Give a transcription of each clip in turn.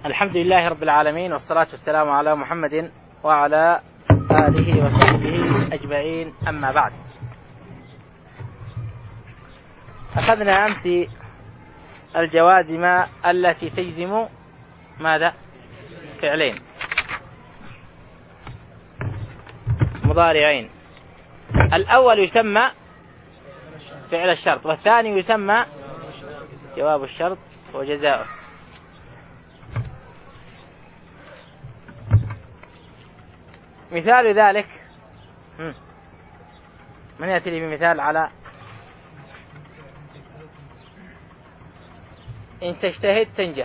الحمد لله رب العالمين، والصلاة والسلام على محمد وعلى آله وصحبه أجمعين، أما بعد. أخذنا أمس الجوازم التي تجزم ماذا؟ فعلين مضارعين. الأول يسمى فعل الشرط، والثاني يسمى جواب الشرط وجزاؤه. مثال ذلك، من يأتي لي بمثال على إن تجتهد تنجح؟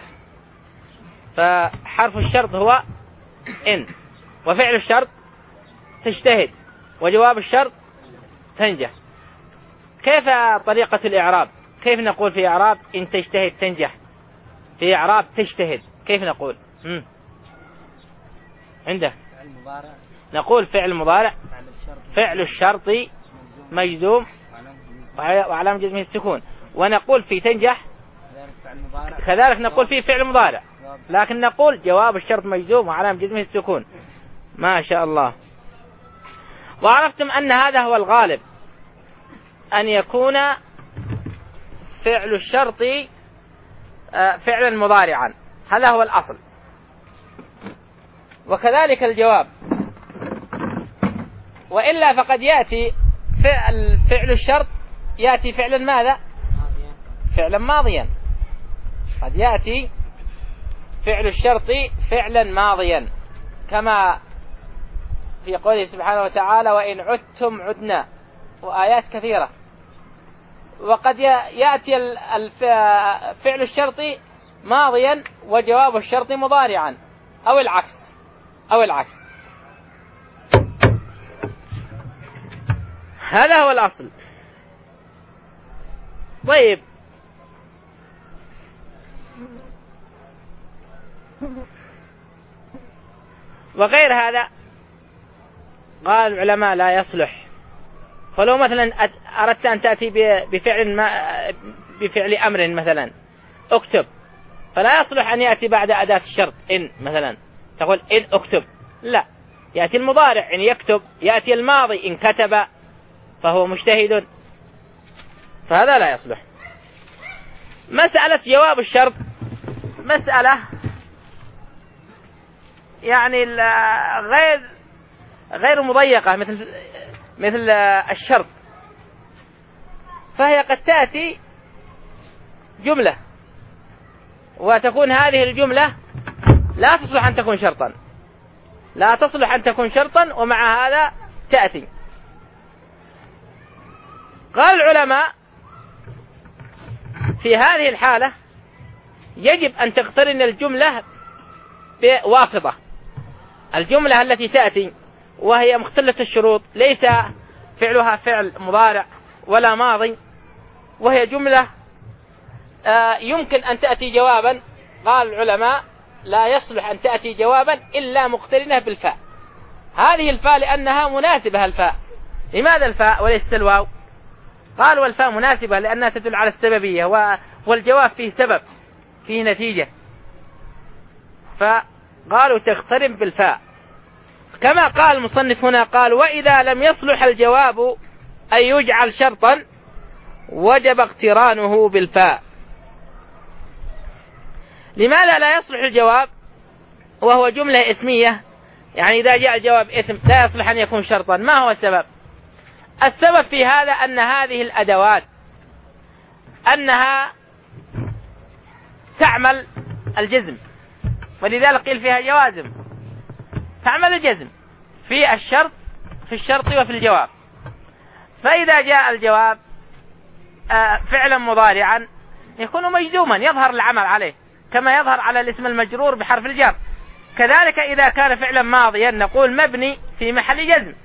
فحرف الشرط هو إن، وفعل الشرط تجتهد، وجواب الشرط تنجح. كيف طريقة الإعراب؟ كيف نقول في إعراب إن تجتهد تنجح؟ في إعراب تجتهد كيف نقول؟ عندك نقول فعل مضارع، فعل الشرط مجزوم وعلامة جزمه السكون. ونقول في تنجح كذلك نقول فيه فعل مضارع، لكن نقول جواب الشرط مجزوم وعلامة جزمه السكون. ما شاء الله. وعرفتم أن هذا هو الغالب، أن يكون فعل الشرط فعلا مضارعا، هذا هو الأصل. وكذلك الجواب، وإلا فقد يأتي فعل الشرط يأتي فعلا ماذا؟ فعلا ماضيا. قد يأتي فعل الشرط فعلا ماضيا، كما في قوله سبحانه وتعالى وإن عدتم عدنا، وآيات كثيرة. وقد يأتي فعل الشرط ماضيا وجواب الشرط مضارعا، أو العكس. هذا هو الأصل. طيب، وغير هذا قال العلماء لا يصلح. فلو مثلا أردت أن تأتي بفعل أمر مثلا اكتب، فلا يصلح أن يأتي بعد أداة الشرط إن مثلا تقول إن اكتب، لا، يأتي المضارع إن يكتب، يأتي الماضي إن كتب فهو مجتهد، فهذا لا يصلح. مسألة جواب الشرط مسألة يعني غير مضيقة مثل الشرط، فهي قد تأتي جملة وتكون هذه الجملة لا تصلح أن تكون شرطا، ومع هذا تأتي. قال العلماء في هذه الحالة يجب أن تقترن الجملة بواسطة. الجملة التي تأتي وهي مختلة الشروط، ليس فعلها فعل مضارع ولا ماضي، وهي جملة يمكن أن تأتي جوابا، قال العلماء لا يصلح أن تأتي جوابا إلا مقترنة بالفاء. هذه الفاء لأنها مناسبة. الفاء، لماذا الفاء وليس الواو؟ قال والفاء مناسبة لأنها تدل على السببية، والجواب فيه سبب، فيه نتيجة، فقالوا تقترن بالفاء. كما قال المصنف هنا، قال وإذا لم يصلح الجواب أن يجعل شرطا وجب اقترانه بالفاء. لماذا لا يصلح الجواب وهو جملة اسمية؟ يعني إذا جاء الجواب اسم لا يصلح أن يكون شرطا. ما هو السبب؟ السبب في هذا أن هذه الأدوات أنها تعمل الجزم، ولذلك قيل فيها جوازم، تعمل الجزم في الشرط وفي الجواب. فإذا جاء الجواب فعلا مضارعا يكون مجزوما، يظهر العمل عليه كما يظهر على الاسم المجرور بحرف الجر. كذلك إذا كان فعلا ماضيا نقول مبني في محل جزم،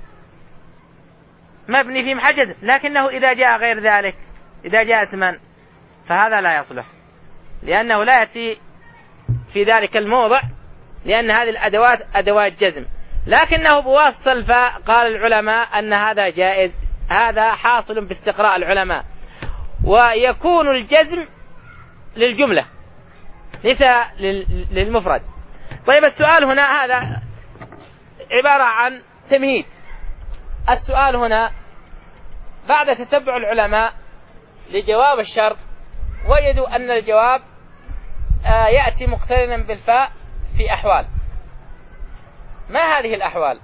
لكنه إذا جاء غير ذلك، إذا جاء اسما، فهذا لا يصلح، لأنه لا يأتي في ذلك الموضع، لأن هذه الأدوات أدوات جزم. لكنه بواسطة الفاء قال العلماء أن هذا جائز. هذا حاصل باستقراء العلماء. ويكون الجزم للجملة، ليس للمفرد. طيب السؤال هنا هذا عبارة عن تمهيد. السؤال هنا بعد تتبع العلماء لجواب الشرط وجدوا أن الجواب يأتي مقترنا بالفاء في أحوال. ما هذه الأحوال؟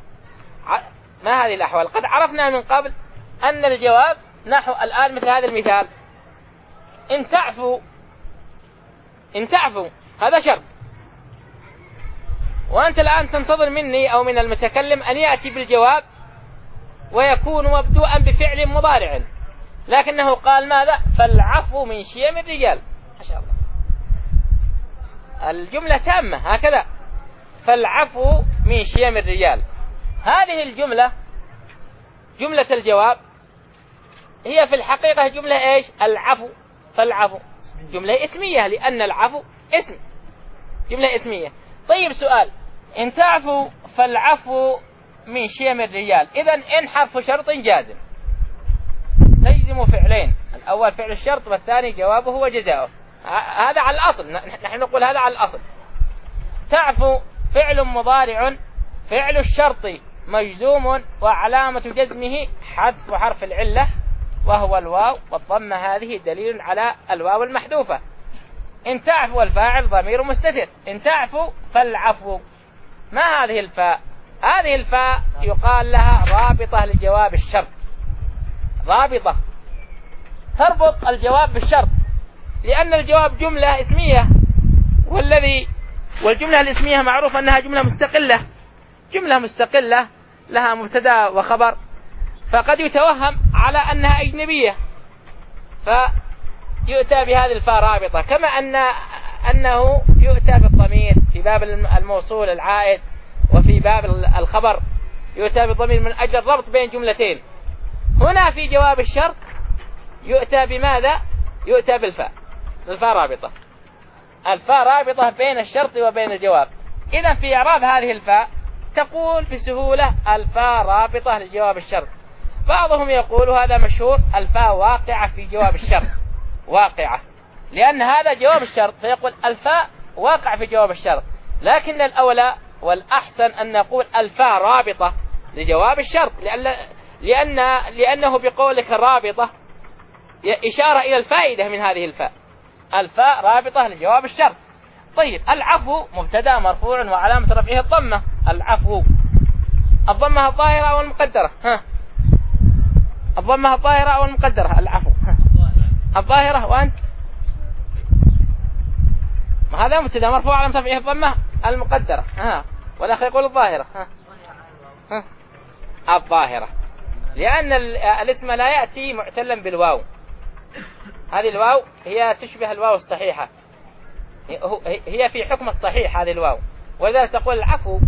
قد عرفنا من قبل أن الجواب نحو الآن مثل هذا المثال: إن تعفوا هذا شرط، وأنت الآن تنتظر مني أو من المتكلم أن يأتي بالجواب ويكون مبدوءا بفعل مضارع، لكنه قال ماذا؟ فالعفو من شيم الرجال. ما شاء الله، الجملة تامة هكذا، فالعفو من شيم الرجال. هذه الجملة جملة الجواب هي في الحقيقة جملة إيش؟ العفو. فالعفو جملة اسمية لأن العفو اسم، جملة اسمية. طيب سؤال: إن تعفو فالعفو من شيم الرجال، إذن إن حرف شرط جازم تجزم فعلين، الأول فعل الشرط والثاني جوابه وجزاؤه. هذا على الأصل، نحن نقول هذا على الأصل. تعفو فعل مضارع، فعل الشرط مجزوم وعلامة جزمه حذف حرف العلة وهو الواو، والضمة هذه دليل على الواو المحذوفة. إن تعفو الفاعل ضمير مستتر. إن تعفو فالعفو. ما هذه الفاء؟ هذه الفاء يقال لها رابطة لجواب الشرط، رابطة تربط الجواب بالشرط، لأن الجواب جملة اسمية، والجملة الاسمية معروف أنها جملة مستقلة لها مبتدا وخبر، فقد يتوهم على أنها أجنبية فيؤتى بهذه الفاء رابطة، كما أنه يؤتى بالضمير في باب الموصول العائد، وفي باب الخبر يؤتى بالضمير من أجل الربط بين جملتين. هنا في جواب الشرط يؤتى بماذا؟ يؤتى بالفاء رابطة. الفاء رابطة بين الشرط وبين الجواب. إذا في إعراب هذه الفاء تقول بسهولة الفاء رابطة لجواب الشرط. بعضهم يقول هذا مشهور: الفاء واقعة في جواب الشرط، واقعة لأن هذا جواب الشرط، فيقول الفاء واقع في جواب الشرط. لكن الأولى والأحسن أن نقول الفاء رابطة لجواب الشرط، لأنه بقولك رابطة إشارة إلى الفائدة من هذه الفاء. الفاء رابطة لجواب الشرط. طيب العفو مبتدا مرفوع وعلامة رفعه الضمة. العفو الضمة الظاهرة أو المقدرة؟ الضمة الظاهرة أو المقدرة؟ العفو الظاهرة. وأنت هذا مبتدا مرفوع علامة رفعه الضمة المقدرة، والأخ يقول الظاهرة. الظاهرة لأن الاسم لا يأتي معتلا بالواو. هذه الواو هي تشبه الواو الصحيحة، هي في حكم الصحيح هذه الواو، وإذا تقول العفو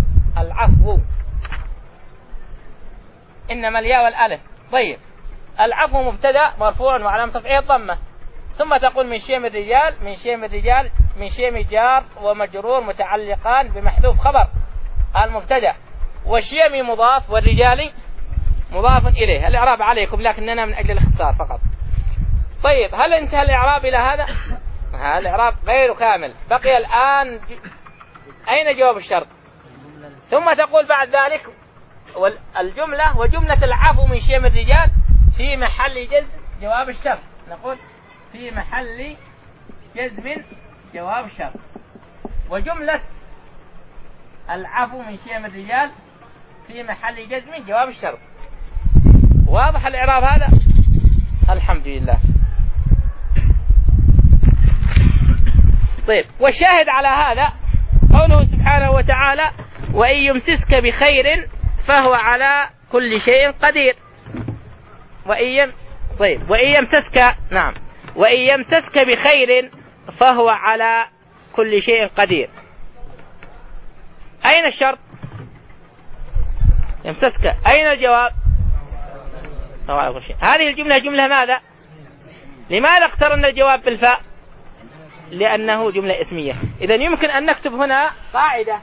إنما الياء والألف. طيب العفو مبتدا مرفوع وعلامة رفعه الضمة، ثم تقول من شيم الرجال، من شيم جار ومجرور متعلقان بمحذوف خبر المبتدا، والشيم مضاف والرجال مضاف إليه. الإعراب عليكم لكننا من أجل الاختصار فقط. طيب هل انتهى الإعراب إلى هذا؟ هذا الإعراب غير كامل، بقي الآن أين جواب الشرط؟ ثم تقول بعد ذلك الجملة وجملة العفو من شيم الرجال في محل جزم جواب الشرط. نقول في محل جزم جواب الشرط، وجملة العفو من شيم الرجال في محل جزم جواب الشرط. واضح الإعراب هذا؟ الحمد لله. طيب والشاهد على هذا قوله سبحانه وتعالى: وإن يمسسك بخير فهو على كل شيء قدير. وإن يمسسك بخير فهو على كل شيء قدير. أين الشرط؟ يمسسك. أين الجواب؟ فهو على كل شيء. هذه الجملة جملة ماذا؟ لماذا اقترن الجواب بالفاء؟ لأنه جملة اسمية. إذا يمكن أن نكتب هنا قاعدة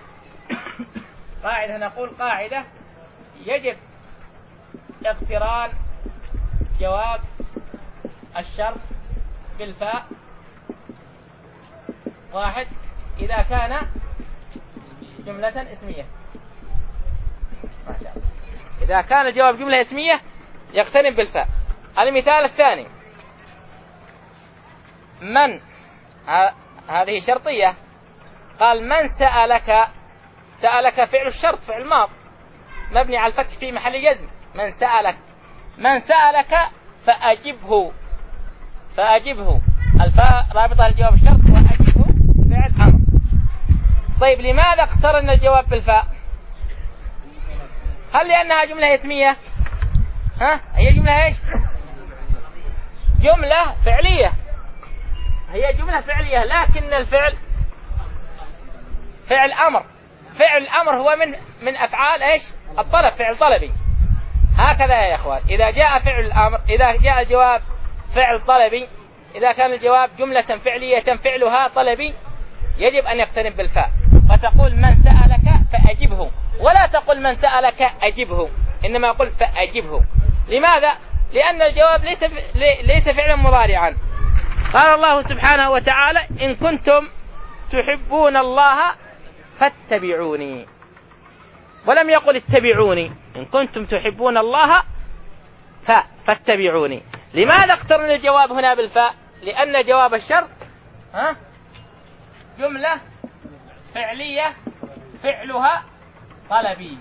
نقول قاعدة: يجب اقتران جواب الشرط بالفاء واحد إذا كان جملة اسمية. إذا كان الجواب جملة اسمية يقترن بالفاء. المثال الثاني من، هذه شرطية، قال من سألك، سألك فعل الشرط فعل ماض مبني على الفتح في محل جزم. من سألك، من سألك فأجبه، فأجبه الفاء رابطة الجواب الشرط وأجبه فعل أمر. طيب لماذا اقترن الجواب بالفاء؟ هل لأنها جملة اسمية؟ هي جملة ايش؟ جملة فعلية، هي جملة فعلية، لكن الفعل فعل أمر. فعل الأمر هو من أفعال ايش؟ الطلب، فعل طلبي. هكذا يا اخوان، إذا جاء فعل الأمر، إذا جاء الجواب فعل طلبي، إذا كان الجواب جملة فعلية فعلها طلبي، يجب أن يقترن بالفاء، فتقول من سألك فأجبه، ولا تقول من سألك أجبه، إنما قل فأجبه. لماذا؟ لأن الجواب ليس فعلا مضارعا. قال الله سبحانه وتعالى إن كنتم تحبون الله فاتبعوني، ولم يقل اتبعوني. إن كنتم تحبون الله فاتبعوني. لماذا اقترن الجواب هنا بالفاء؟ لأن جواب الشرط جملة فعلية فعلها طلبي.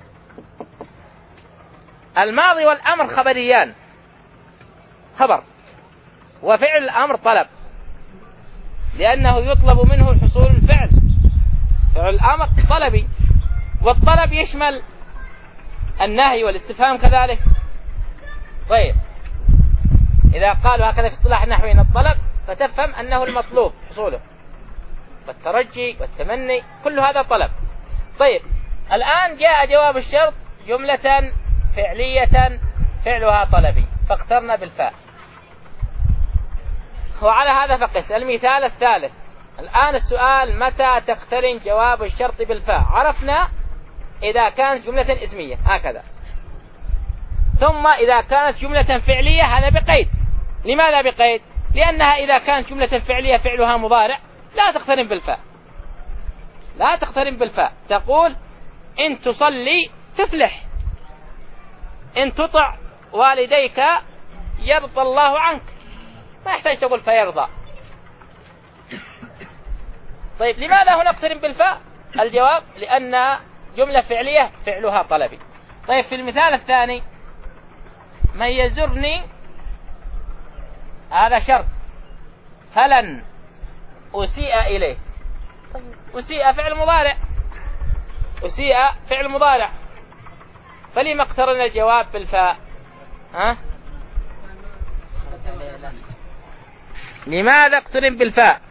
الماضي والأمر خبريان، خبر، وفعل الأمر طلب، لأنه يطلب منه حصول الفعل. فعل الأمر طلبي، والطلب يشمل النهي والاستفهام كذلك. طيب إذا قالوا هكذا في اصطلاح النحويين الطلب، فتفهم أنه المطلوب حصوله، والترجي والتمني كل هذا طلب. طيب الآن جاء جواب الشرط جملة فعلية فعلها طلبي، فاقترنا بالفاء. وعلى هذا فقس. المثال الثالث. الآن السؤال متى تقترن جواب الشرط بالفاء؟ عرفنا إذا كانت جملة اسمية هكذا، ثم إذا كانت جملة فعلية هذا بقيد. لماذا بقيد؟ لأنها إذا كانت جملة فعلية فعلها مضارع لا تقترن بالفاء، لا تقترن بالفاء. تقول إن تصلي تفلح، إن تطع والديك يرضى الله عنك، ما يحتاج تقول فيرضى. طيب لماذا هنا نقترن بالفاء؟ الجواب لأن جملة فعلية فعلها طلبي. طيب في المثال الثاني من يزرني، هذا شرط، فلن أسيء إليه. أسيء فعل مضارع، أسيء فعل مضارع، فلما اقترن الجواب بالفاء؟ لماذا اقترن بالفاء؟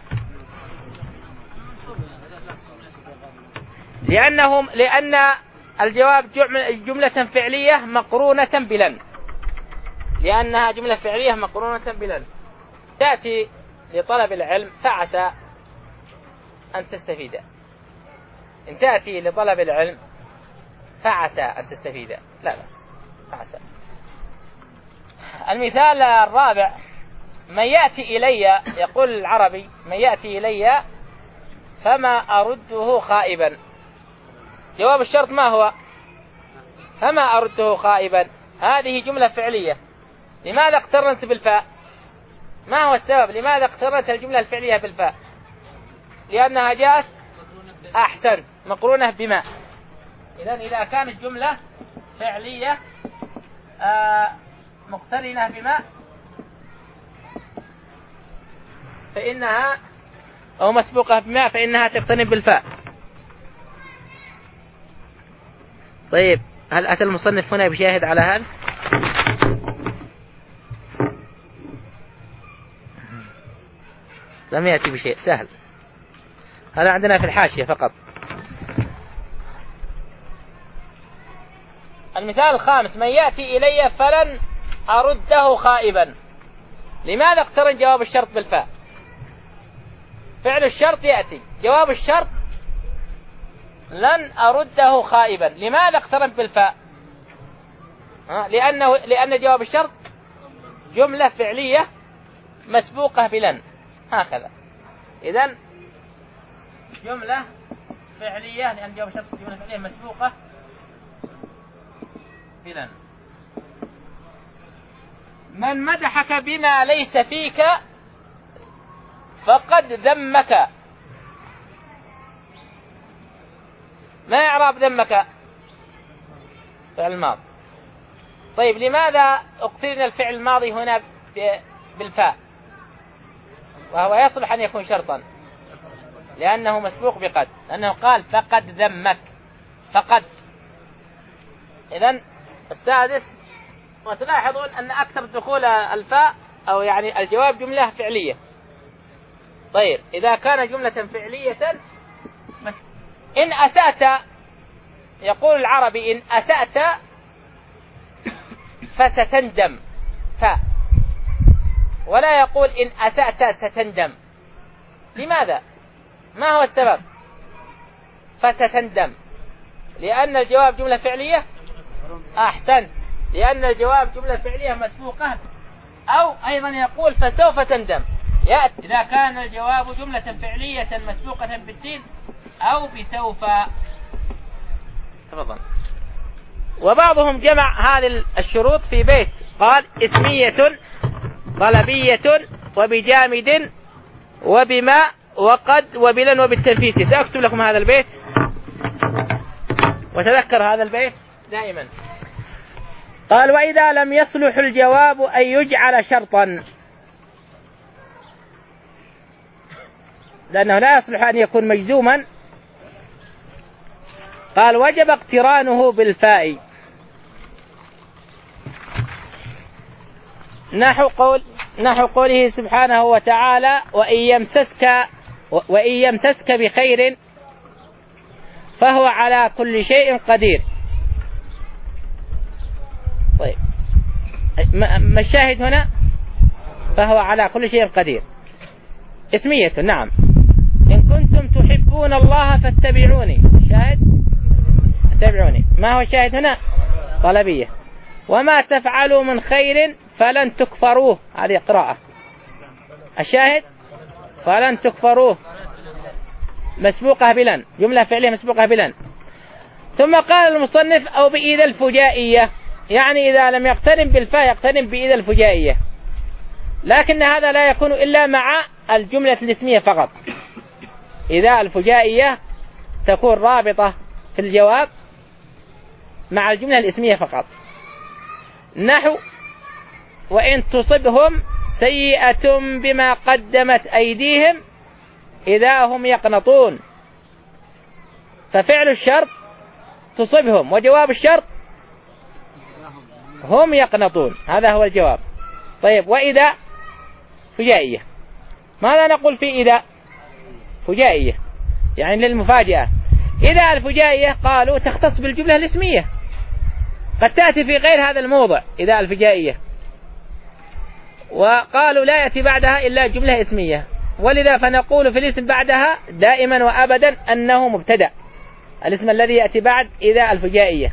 لأن الجواب جملة فعلية مقرونة بلن، لأنها جملة فعلية مقرونة بلن. تأتي لطلب العلم فعسى أن تستفيد. إن تأتي لطلب العلم فعسى أن تستفيد، لا فعسى. المثال الرابع من يأتي إلي، يقول العربي من يأتي إلي فما أرده خائبا. جواب الشرط ما هو؟ فما أرده خائبا. هذه جملة فعلية، لماذا اقترنت بالفاء؟ ما هو السبب؟ لماذا اقترنت الجملة الفعلية بالفاء؟ لأنها جاءت أحسن مقرونة بما. إذا كانت جملة فعلية مقترنة بما فإنها، أو مسبوقة بما، فإنها تقترن بالفاء. طيب هل أتى المصنف هنا بشاهد على هذا؟ لم يأتي بشيء سهل، هذا عندنا في الحاشية فقط. المثال الخامس من يأتي إلي فلن أرده خائبا. لماذا اقترن جواب الشرط بالفاء؟ فعل الشرط يأتي، جواب الشرط لن أرده خائبا. لماذا اقترن بالفاء؟ لأن جواب الشرط جملة فعلية مسبوقة بلن، هكذا. إذن جملة فعلية، لأن جواب الشرط جملة فعلية مسبوقة بلن. من مدحك بما ليس فيك فقد ذمك. ما إعراب ذمك؟ فعل الماضي. طيب لماذا اقترن الفعل الماضي هنا بالفاء وهو يصلح أن يكون شرطا؟ لأنه مسبوق بقد، لأنه قال فقد ذمك، فقد. إذن السادس، وتلاحظون أن أكثر دخول الفاء أو يعني الجواب جملة فعلية. طيب إذا كان جملة فعلية، إن أسأت، يقول العربي إن أسأت فستندم، ولا يقول إن أسأت ستندم. لماذا؟ ما هو السبب؟ فستندم لأن الجواب جملة فعلية. أحسن، لأن الجواب جملة فعلية مسبوقة. أو أيضا يقول فسوف تندم، يأتي إذا كان الجواب جملة فعلية مسبوقة بالسين أو بسوف. تفضل. وبعضهم جمع هذه الشروط في بيت، قال اسمية طلبية وبجامد وبما وقد وبلن وبالتنفيس. سأكتب لكم هذا البيت وتذكر هذا البيت دائما. قال وإذا لم يصلح الجواب أن يجعل شرطا، لأنه لا يصلح أن يكون مجزوما، قال وجب اقترانه بالفاء، نحو قوله سبحانه وتعالى وإن يمسسك بخير فهو على كل شيء قدير. طيب ما الشاهد هنا؟ فهو على كل شيء قدير، اسمية. نعم، إن كنتم تحبون الله فاتبعوني، شاهد اتبعوني. ما هو الشاهد هنا؟ طلبية. وما تفعلوا من خير فلن تكفروه، هذه قراءة. الشاهد فلن تكفروه مسبوقة بلن، جملة فعلية مسبوقة بلن. ثم قال المصنف أو بإذا الفجائية، يعني إذا لم يقترن بالفاء يقترن بإذا الفجائية، لكن هذا لا يكون إلا مع الجملة الاسمية فقط. إذا الفجائية تكون رابطة في الجواب مع الجملة الاسمية فقط. نحو وإن تصبهم سيئة بما قدمت أيديهم إذا هم يقنطون، ففعل الشرط تصبهم، وجواب الشرط هم يقنطون، هذا هو الجواب. طيب وإذا فجائية، ماذا نقول في إذا فجائية؟ يعني للمفاجأة. إذا الفجائية قالوا تختص بالجملة الاسمية، قد تأتي في غير هذا الموضع إذا الفجائية، وقالوا لا يأتي بعدها إلا جملة اسمية، ولذا فنقول في الاسم بعدها دائما وأبدا أنه مبتدأ، الاسم الذي يأتي بعد إذا الفجائية.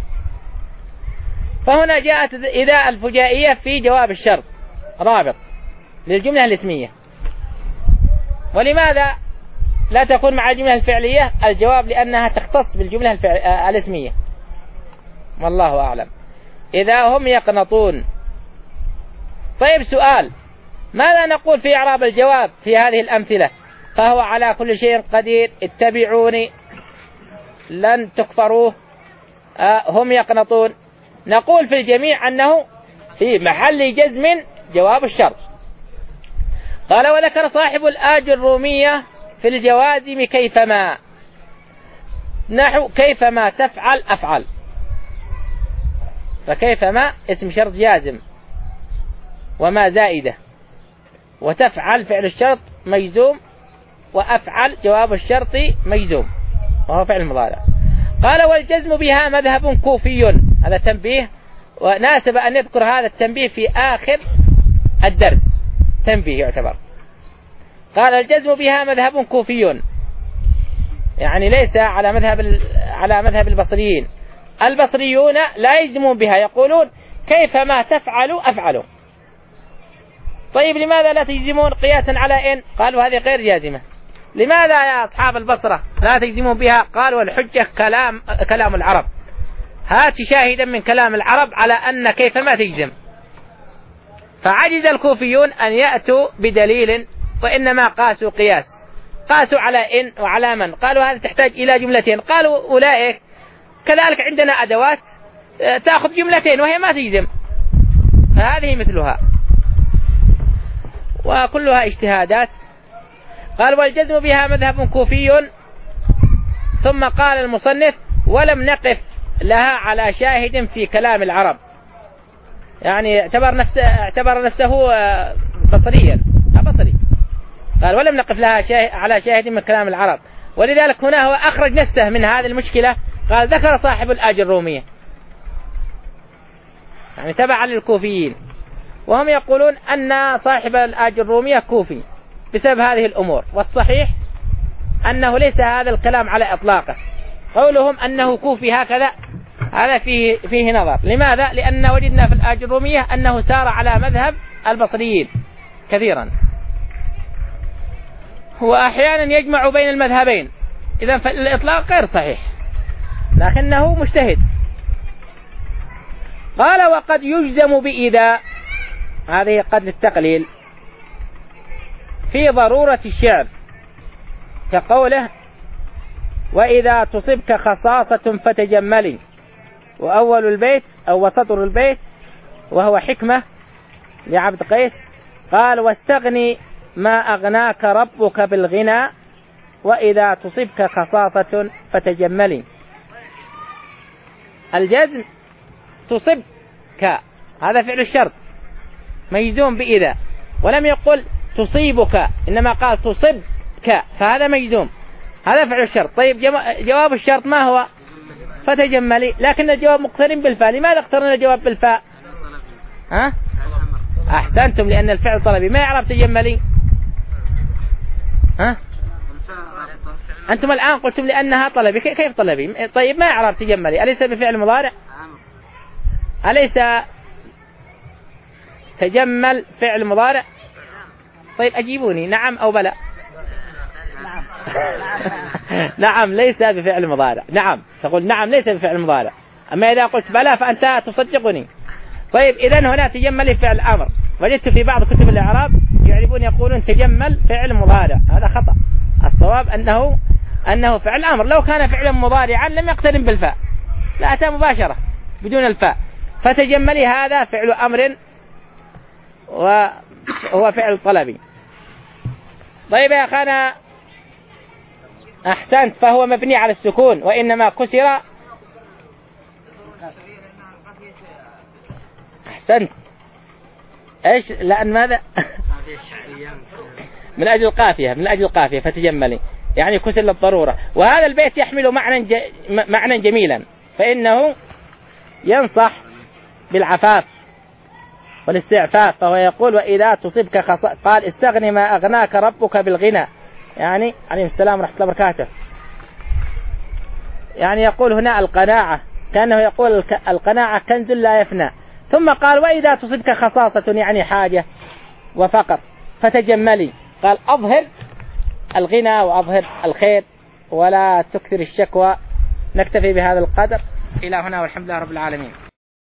فهنا جاءت إذا الفجائية في جواب الشرط رابط للجملة الاسمية. ولماذا لا تكون مع الجملة الفعلية؟ الجواب لأنها تختص بالجملة الاسمية، والله أعلم. إذا هم يقنطون. طيب سؤال، ماذا نقول في إعراب الجواب في هذه الأمثلة؟ فهو على كل شيء قدير، اتبعوني، لن تكفروه، هم يقنطون. نقول في الجميع أنه في محل جزم جواب الشرط. قال وذكر صاحب الآج الرومية في الجوازم كيفما، نحو كيفما تفعل أفعل، فكيفما اسم شرط جازم وما زائدة، وتفعل فعل الشرط مجزوم، وأفعل جواب الشرط مجزوم وهو فعل مضارع. قال والجزم بها مذهب كوفي، هذا تنبيه، وناسب أن يذكر هذا التنبيه في آخر الدرس، تنبيه يعتبر. قال الجزم بها مذهب كوفي، يعني ليس على مذهب البصريين. البصريون لا يجزمون بها، يقولون كيفما تفعل أفعل. طيب لماذا لا تجزمون قياسا على إن؟ قالوا هذه غير جازمة، لماذا يا أصحاب البصرة لا تجزمون بها؟ قال والحجة كلام العرب، هات شاهدا من كلام العرب على أن كيفما تجزم. فعجز الكوفيون أن يأتوا بدليل، وإنما قاسوا قياس، قاسوا على إن وعلى من، قالوا هذا تحتاج إلى جملتين، قالوا أولئك كذلك عندنا أدوات تأخذ جملتين وهي ما تجزم، فهذه مثلها وكلها اجتهادات. قال والجزم بها مذهب كوفي. ثم قال المصنف ولم نقف لها على شاهد في كلام العرب، يعني اعتبر نفسه بصريا بصري، قال ولم نقف لها على شاهد من كلام العرب، ولذلك هنا هو أخرج نفسه من هذه المشكلة. قال ذكر صاحب الآج الرومية، يعني تبع للكوفيين، وهم يقولون أن صاحب الآج الرومية كوفي بسبب هذه الأمور، والصحيح أنه ليس هذا الكلام على إطلاقه، قولهم أنه كوفي هكذا هذا فيه نظر. لماذا؟ لأن وجدنا في الآج الرومية أنه سار على مذهب البصريين كثيرا، هو أحيانا يجمع بين المذهبين، إذا فالإطلاق غير صحيح لكنه مجتهد. قال وقد يجزم بإذا، هذه قد للتقليل في ضرورة الشعر، كقوله وإذا تصبك خصاصة فتجملي، وأول البيت أو وسطر البيت وهو حكمة لعبد قيس، قال واستغني ما أغناك ربك بالغنى، وإذا تصبك خصاصة فتجملي. الجزم تصبك هذا فعل الشرط مجزوم بإذا، ولم يقل تصيبك، إنما قال تصبك، فهذا مجزوم، هذا فعل الشرط. طيب جواب الشرط ما هو؟ فتجملي، لكن الجواب مقترن بالفاء. لماذا اقترن الجواب بالفاء؟ ها؟ أحسنتم، لأن الفعل طلبي ما يعرف تجملي. ها؟ أنتم الآن قلتم لأنها طلبي، كيف طلبي؟ طيب ما يعرف تجملي، أليس بفعل مضارع؟ أليس تجمل فعل مضارع؟ طيب أجيبوني، نعم أو بلى؟ نعم ليس بفعل مضارع، نعم تقول نعم ليس بفعل مضارع، أما إذا قلت بلى فأنت تصدقني. طيب إذن هنا تجمل فعل أمر، وجدت في بعض كتب الإعراب يعربون يقولون تجمل فعل مضارع، هذا خطأ. الصواب أنه فعل أمر، لو كان فعلا مضارعا لم يقترن بالفاء، لا أتى مباشرة بدون الفاء. فتجملي هذا فعل أمر وهو فعل طلبي. طيب يا أخانا أحسنت، فهو مبني على السكون، وإنما كسر. أحسنت، إيش؟ لأن ماذا؟ من أجل القافية فتجملي، يعني كسر للضرورة. وهذا البيت يحمل معنى جميلا، فإنه ينصح بالعفاف والاستعفاف. فهو يقول وإذا تصبك قال استغني ما أغناك ربك بالغنى، يعني عليه السلام ورحمة الله وبركاته، يعني يقول هنا القناعة، كأنه يقول القناعة كنز لا يفنى. ثم قال وإذا تصبك خصاصة، يعني حاجة وفقر، فتجملي، قال أظهر الغنى وأظهر الخير ولا تكثر الشكوى. نكتفي بهذا القدر إلى هنا، والحمد لله رب العالمين.